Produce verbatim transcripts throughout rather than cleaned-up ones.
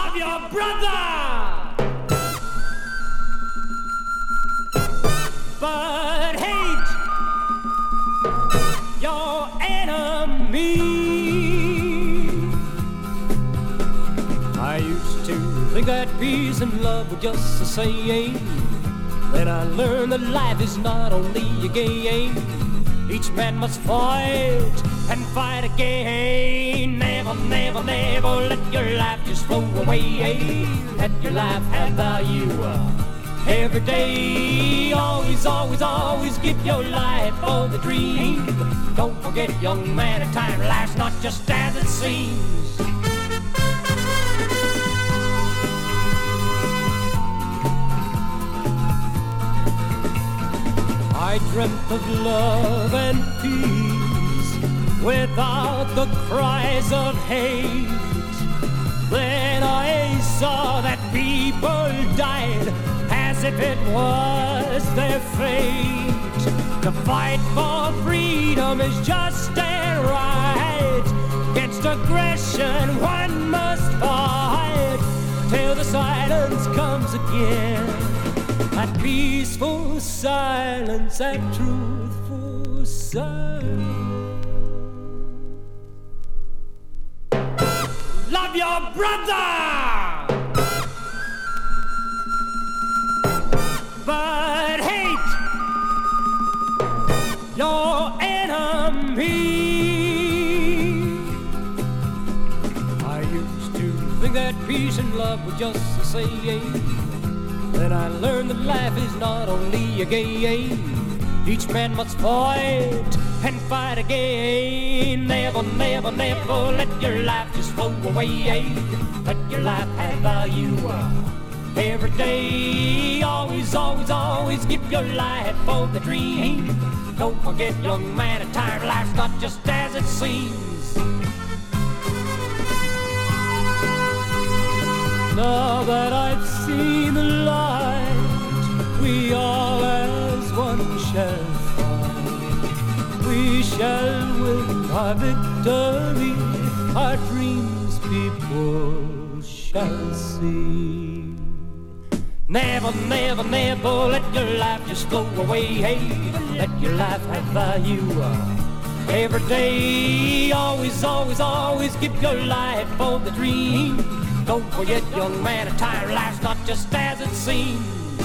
Love your brother, but hate your enemy. I used to think that peace and love were just the same. Then I learned that life is not only a game. Each man must fight and fight again. Never, never, never let your life just flow away. Let your life have value every day. Always, always, always give your life for the dream. Don't forget, young man, a time life's not just as it seems. I dreamt of love and peace without the cries of hate. Then I saw that people died as if it was their fate. To fight for freedom is just and right. Against aggression one must fight till the silence comes again. That peaceful silence, that truthful silence. Love your brother, but hate your enemy. I used to think that peace and love were just the same. Then I learned that life is not only a game. Each man must fight and fight again. Never, never, never let your life just flow away. Let your life have value every day. Always, always, always give your life for the dream. Don't forget, young man, a time life's not just as it seems. Now that I've seen the light, we all as one shall fight. We shall win our victory, our dreams people shall see. Never, never, never let your life just flow away. Hey, let your life have value every day. Always, always, always give your life for the dream. Don't forget, young man, a time life's not just as it seems.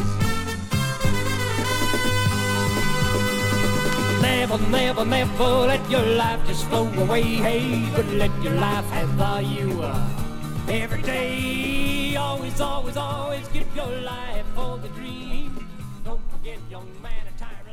Never, never, never let your life just flow away. Hey, but let your life have value every day. Always, always, always give your life for the dream. Don't forget, young man, a time